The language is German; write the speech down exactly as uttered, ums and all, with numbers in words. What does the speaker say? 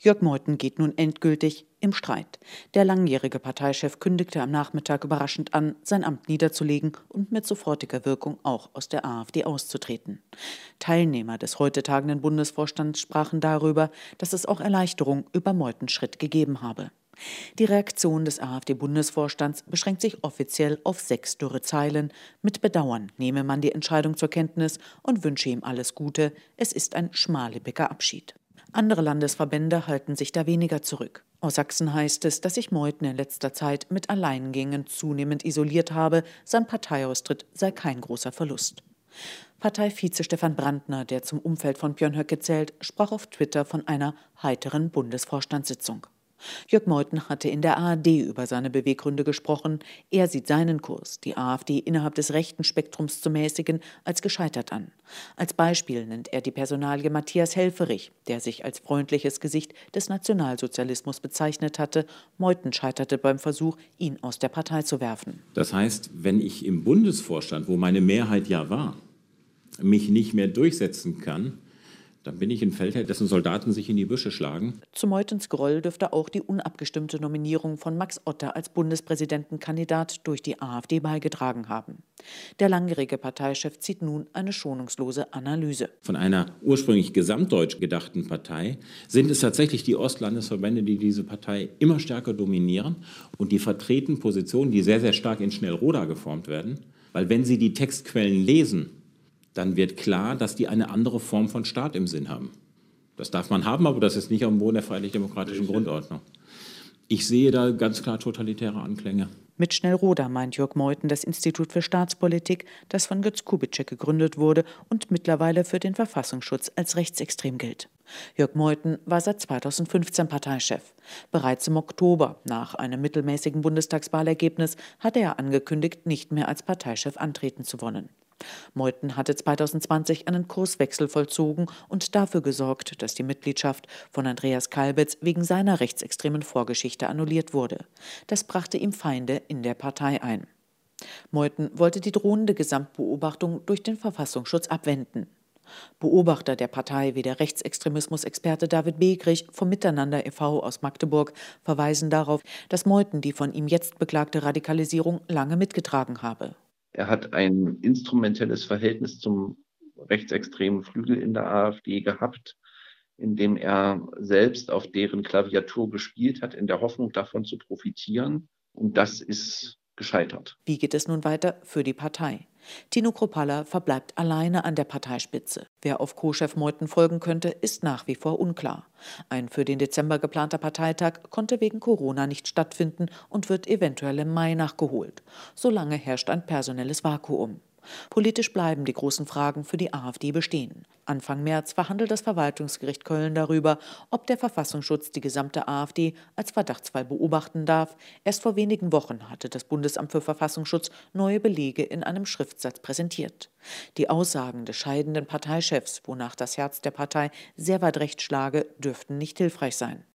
Jörg Meuthen geht nun endgültig im Streit. Der langjährige Parteichef kündigte am Nachmittag überraschend an, sein Amt niederzulegen und mit sofortiger Wirkung auch aus der AfD auszutreten. Teilnehmer des heute tagenden Bundesvorstands sprachen darüber, dass es auch Erleichterung über Meuthens Schritt gegeben habe. Die Reaktion des AfD-Bundesvorstands beschränkt sich offiziell auf sechs dürre Zeilen. Mit Bedauern nehme man die Entscheidung zur Kenntnis und wünsche ihm alles Gute. Es ist ein schmallipiger Abschied. Andere Landesverbände halten sich da weniger zurück. Aus Sachsen heißt es, dass sich Meuthen in letzter Zeit mit Alleingängen zunehmend isoliert habe. Sein Parteiaustritt sei kein großer Verlust. Parteivize Stefan Brandner, der zum Umfeld von Björn Höcke zählt, sprach auf Twitter von einer heiteren Bundesvorstandssitzung. Jörg Meuthen hatte in der A R D über seine Beweggründe gesprochen. Er sieht seinen Kurs, die AfD innerhalb des rechten Spektrums zu mäßigen, als gescheitert an. Als Beispiel nennt er die Personalie Matthias Helfferich, der sich als freundliches Gesicht des Nationalsozialismus bezeichnet hatte. Meuthen scheiterte beim Versuch, ihn aus der Partei zu werfen. Das heißt, wenn ich im Bundesvorstand, wo meine Mehrheit ja war, mich nicht mehr durchsetzen kann, dann bin ich ein Feldherr, dessen Soldaten sich in die Büsche schlagen. Zu Meuthens Groll dürfte auch die unabgestimmte Nominierung von Max Otte als Bundespräsidentenkandidat durch die AfD beigetragen haben. Der langjährige Parteichef zieht nun eine schonungslose Analyse. Von einer ursprünglich gesamtdeutsch gedachten Partei sind es tatsächlich die Ostlandesverbände, die diese Partei immer stärker dominieren und die vertreten Positionen, die sehr, sehr stark in Schnellroda geformt werden. Weil wenn Sie die Textquellen lesen, dann wird klar, dass die eine andere Form von Staat im Sinn haben. Das darf man haben, aber das ist nicht am Boden der freiheitlich-demokratischen Grundordnung. Ich sehe da ganz klar totalitäre Anklänge. Mit Schnellroda meint Jörg Meuthen das Institut für Staatspolitik, das von Götz Kubitschek gegründet wurde und mittlerweile für den Verfassungsschutz als rechtsextrem gilt. Jörg Meuthen war seit zweitausendfünfzehn Parteichef. Bereits im Oktober, nach einem mittelmäßigen Bundestagswahlergebnis, hatte er angekündigt, nicht mehr als Parteichef antreten zu wollen. Meuthen hatte zweitausendzwanzig einen Kurswechsel vollzogen und dafür gesorgt, dass die Mitgliedschaft von Andreas Kalbitz wegen seiner rechtsextremen Vorgeschichte annulliert wurde. Das brachte ihm Feinde in der Partei ein. Meuthen wollte die drohende Gesamtbeobachtung durch den Verfassungsschutz abwenden. Beobachter der Partei wie der Rechtsextremismusexperte David Begrich vom Miteinander e V aus Magdeburg verweisen darauf, dass Meuthen die von ihm jetzt beklagte Radikalisierung lange mitgetragen habe. Er hat ein instrumentelles Verhältnis zum rechtsextremen Flügel in der AfD gehabt, in dem er selbst auf deren Klaviatur gespielt hat, in der Hoffnung, davon zu profitieren. Und das ist gescheitert. Wie geht es nun weiter für die Partei? Tino Kruppalla verbleibt alleine an der Parteispitze. Wer auf Co-Chef Meuthen folgen könnte, ist nach wie vor unklar. Ein für den Dezember geplanter Parteitag konnte wegen Corona nicht stattfinden und wird eventuell im Mai nachgeholt. Solange herrscht ein personelles Vakuum. Politisch bleiben die großen Fragen für die AfD bestehen. Anfang März verhandelt das Verwaltungsgericht Köln darüber, ob der Verfassungsschutz die gesamte AfD als Verdachtsfall beobachten darf. Erst vor wenigen Wochen hatte das Bundesamt für Verfassungsschutz neue Belege in einem Schriftsatz präsentiert. Die Aussagen des scheidenden Parteichefs, wonach das Herz der Partei sehr weit rechts schlage, dürften nicht hilfreich sein.